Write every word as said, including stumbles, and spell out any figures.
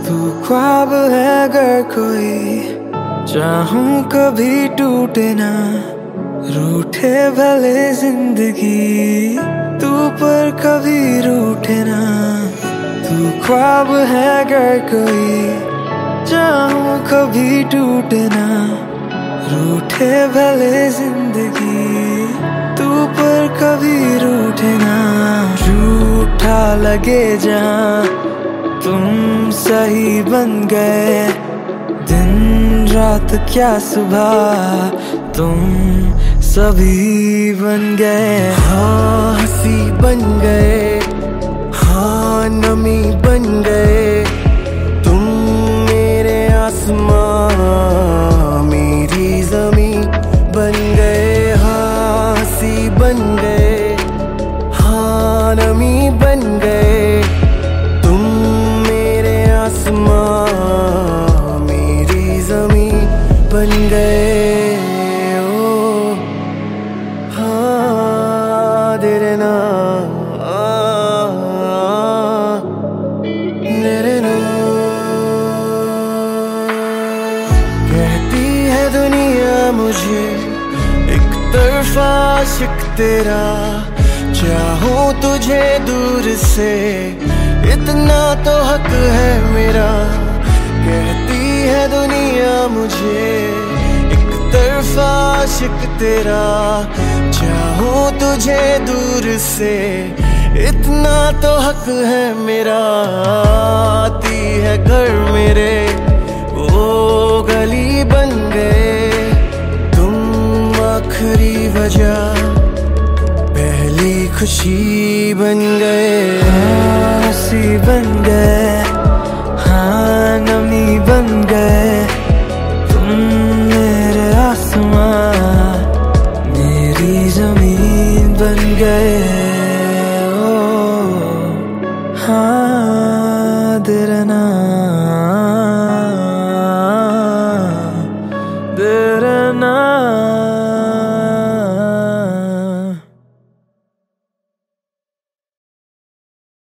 तू ख्वाब है अगर कोई, चाहूं कभी टूटे ना, रूठे भले जिंदगी तू पर कभी रूठे ना। तू ख्वाब है अगर कोई, चाहूं कभी टूटे ना, रूठे भले जिंदगी तू पर कभी रूठे ना। झूठा लगे जहां तुम सही बन गए, दिन रात क्या सुबह तुम सभी बन गए। हाँ हंसी बन गए, हाँ नमी बन गए, तुम मेरे आसमां मेरी जमी बन गए। हाँ हंसी बन गए, हाँ नमी बन गए, तुम मेरे आसमां मेरी जमी बन गए। ओ हाँ तेरे ना तेरे ना। कहती है दुनिया मुझे एक तरफा आशिक तेरा, चाहूं तुझे दूर से इतना तो हक है मेरा। कहती है दुनिया मुझे एक तरफा आशिक तेरा, चाहूं तुझे दूर से इतना तो हक है मेरा। आती है घर मेरे वो गली बन गए, तुम आखिरी वजह पहली खुशी बन गए। हंसी बन गए,